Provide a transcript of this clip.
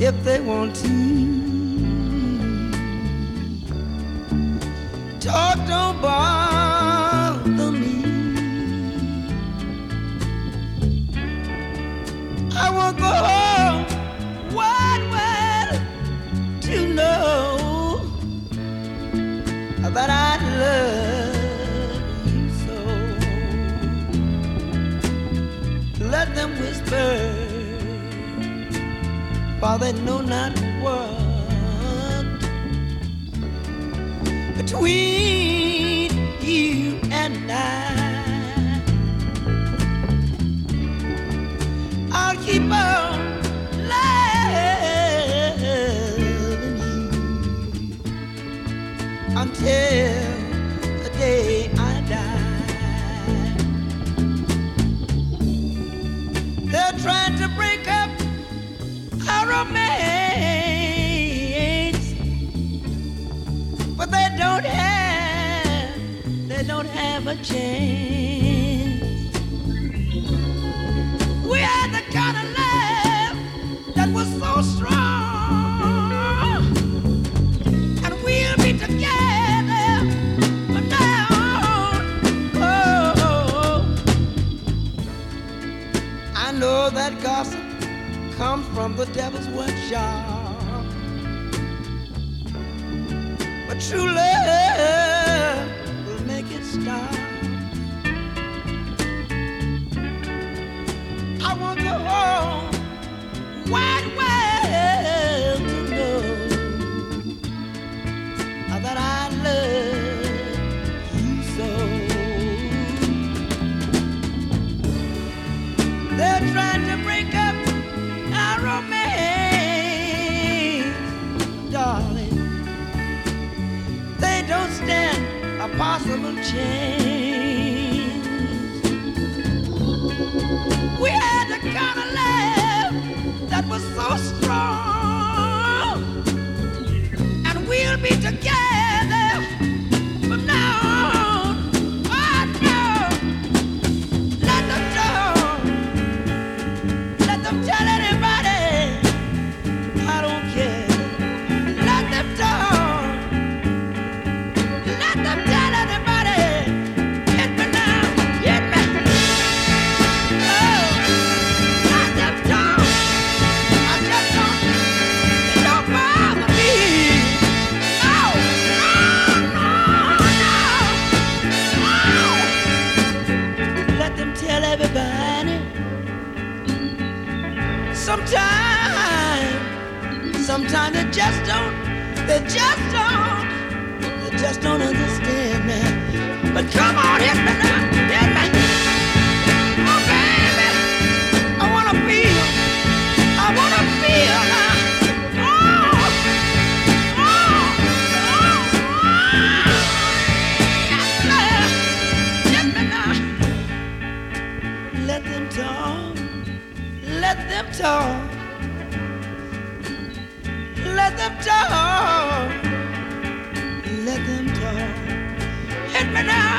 if they want to. Talk don't bother me. I won't go home wide world to know that I love you so. Let them whisper, for they know not what between you and I'll keep on loving you until the day I die. They're trying to break up our romance, but they don't have a chance. We had the kind of love that was so strong, and we'll be together from now on. Oh, I know that gossip comes from the devil's workshop, but true love will make it stop. I want the whole wide world to know that I love you so. They're trying to break up our romance, darling. They don't stand a possible chance. We had the kind of love that was so strong, and we'll be together from now on. Oh no, let them talk, let them tell anybody, I don't care. Let them talk, let them tell anybody, hit me now, hit me. Everybody, sometimes they just don't understand me. But come on, hit me now, hit me. Oh baby, I wanna feel now. Hit me now. Let them talk, let them talk, let them talk, let them talk. Hit me now.